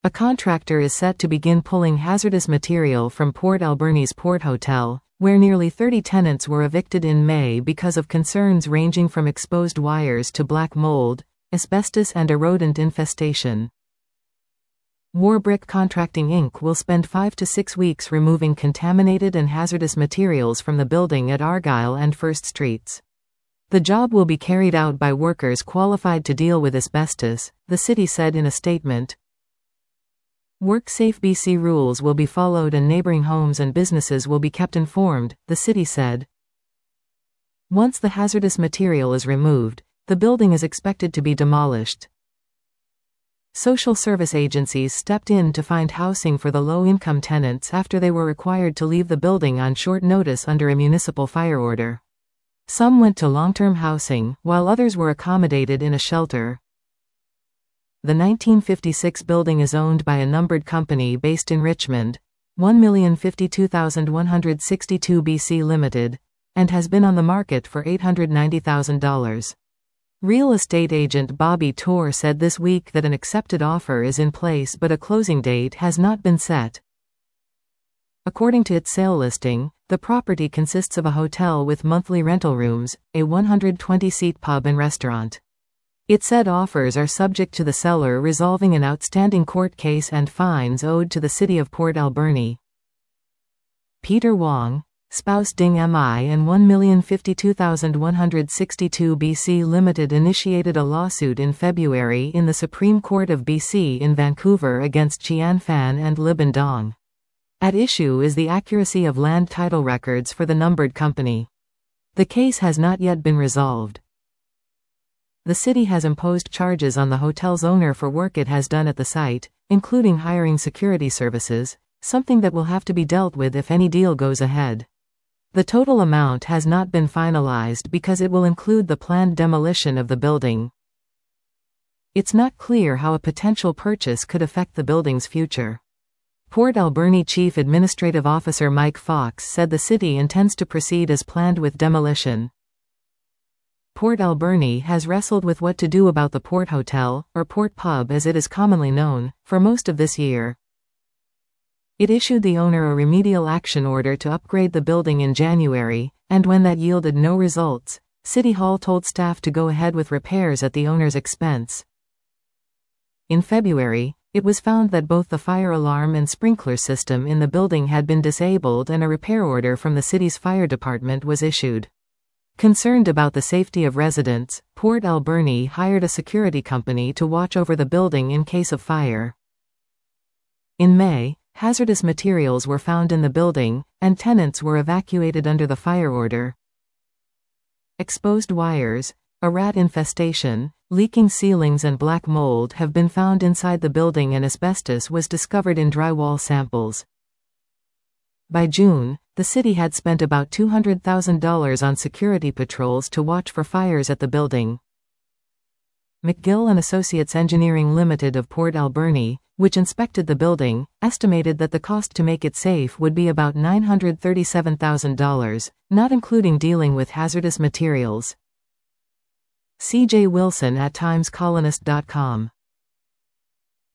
A contractor is set to begin pulling hazardous material from Port Alberni's Port Hotel, where nearly 30 tenants were evicted in May because of concerns ranging from exposed wires to black mold, asbestos and a rodent infestation. Warbrick Contracting Inc. will spend 5 to 6 weeks removing contaminated and hazardous materials from the building at Argyle and First Streets. The job will be carried out by workers qualified to deal with asbestos, the city said in a statement. WorkSafe BC rules will be followed and neighbouring homes and businesses will be kept informed, the city said. Once the hazardous material is removed, the building is expected to be demolished. Social service agencies stepped in to find housing for the low-income tenants after they were required to leave the building on short notice under a municipal fire order. Some went to long-term housing, while others were accommodated in a shelter. The 1956 building is owned by a numbered company based in Richmond, 1,052,162 BC Limited, and has been on the market for $890,000. Real estate agent Bobby Torr said this week that an accepted offer is in place but a closing date has not been set. According to its sale listing, the property consists of a hotel with monthly rental rooms, a 120-seat pub and restaurant. It said offers are subject to the seller resolving an outstanding court case and fines owed to the city of Port Alberni. Peter Wong, spouse Ding Mi and 1,052,162 BC Limited initiated a lawsuit in February in the Supreme Court of BC in Vancouver against Chian Fan and Libin Dong. At issue is the accuracy of land title records for the numbered company. The case has not yet been resolved. The city has imposed charges on the hotel's owner for work it has done at the site, including hiring security services, something that will have to be dealt with if any deal goes ahead. The total amount has not been finalized because it will include the planned demolition of the building. It's not clear how a potential purchase could affect the building's future. Port Alberni Chief Administrative Officer Mike Fox said the city intends to proceed as planned with demolition. Port Alberni has wrestled with what to do about the Port Hotel, or Port Pub as it is commonly known, for most of this year. It issued the owner a remedial action order to upgrade the building in January, and when that yielded no results, City Hall told staff to go ahead with repairs at the owner's expense. In February, it was found that both the fire alarm and sprinkler system in the building had been disabled and a repair order from the city's fire department was issued. Concerned about the safety of residents, Port Alberni hired a security company to watch over the building in case of fire. In May, hazardous materials were found in the building, and tenants were evacuated under the fire order. Exposed wires, a rat infestation, leaking ceilings and black mold have been found inside the building and asbestos was discovered in drywall samples. By June, the city had spent about $200,000 on security patrols to watch for fires at the building. McGill & Associates Engineering Limited of Port Alberni, which inspected the building, estimated that the cost to make it safe would be about $937,000, not including dealing with hazardous materials. C.J. Wilson at TimesColonist.com